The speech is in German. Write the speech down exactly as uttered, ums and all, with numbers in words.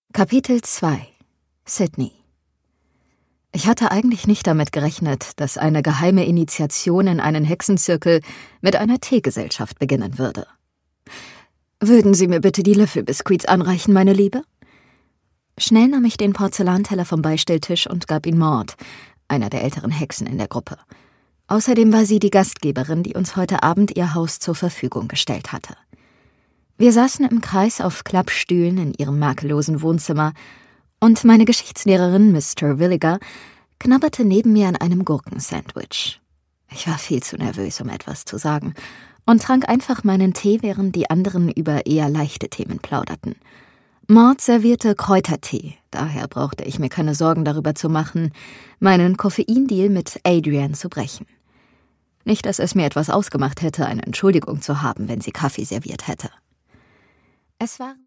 Kapitel zwei. Sydney. Ich hatte eigentlich nicht damit gerechnet, dass eine geheime Initiation in einen Hexenzirkel mit einer Teegesellschaft beginnen würde. »Würden Sie mir bitte die Löffelbiskuits anreichen, meine Liebe?« Schnell nahm ich den Porzellanteller vom Beistelltisch und gab ihn Maud, einer der älteren Hexen in der Gruppe. Außerdem war sie die Gastgeberin, die uns heute Abend ihr Haus zur Verfügung gestellt hatte. Wir saßen im Kreis auf Klappstühlen in ihrem makellosen Wohnzimmer und meine Geschichtslehrerin Mister Williger knabberte neben mir an einem Gurkensandwich. Ich war viel zu nervös, um etwas zu sagen, und trank einfach meinen Tee, während die anderen über eher leichte Themen plauderten. Maud servierte Kräutertee, daher brauchte ich mir keine Sorgen darüber zu machen, meinen Koffeindeal mit Adrian zu brechen. Nicht, dass es mir etwas ausgemacht hätte, eine Entschuldigung zu haben, wenn sie Kaffee serviert hätte. Es war